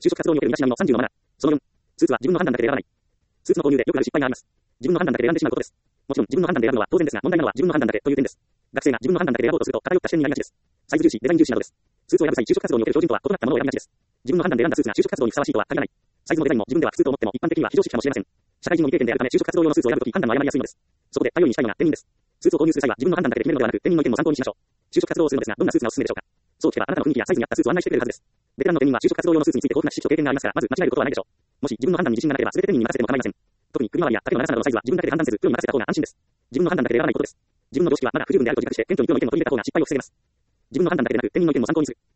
就職活動における身だしなみの30のマナー。その4、スーツは自分の判断だけで選ばない。スーツの購入でよくある失敗があります。自分の判断だけで選んでしまうことです。もちろん自分の判断で選ぶのは当然ですが、問題なのは自分の判断だけという点です。学生が自分の判断だけで選ぼうとすると偏った視点になりがちです。サイズ重視、デザイン重視などです。スーツを選ぶ際、就職活動における標準とは異なったものを選びがちです。自分の判断で選んだスーツが就職活動にふさわしいとは限らない。サイズもデザインも自分では普通と思っても一般的には非常識かもしれません。社会人の未経験であるため就職活動用のスーツを選ぶとき判断を誤りやすいのです。そこで頼りにしたいのが店員です。スーツを購入する際は自分の判断だけで決めるのではなく、店員の意見も参考にしましょう。就職活動をするのですが、どんなスーツがおすすめでしょうか。そう聞けばあなたの雰囲気やサイズに合ったスーツを案内してくれるはずです。ベテランの店員は就職活動用のスーツについて豊富な知識と経験がありますから、まず間違えることはないでしょう。もし自分の判断に自信がなければ全て店員に任せても構いません。特に首回りや丈の長さなどのサイズは自分だけで判断せず、プロに任せた方が安心です。自分の判断だけで選ばないことです。自分の常識はまだ不十分であると自覚して、店長に興味を持って見た方が失敗を防げます。自分の判断だけでなく、店員の意見も参考にする。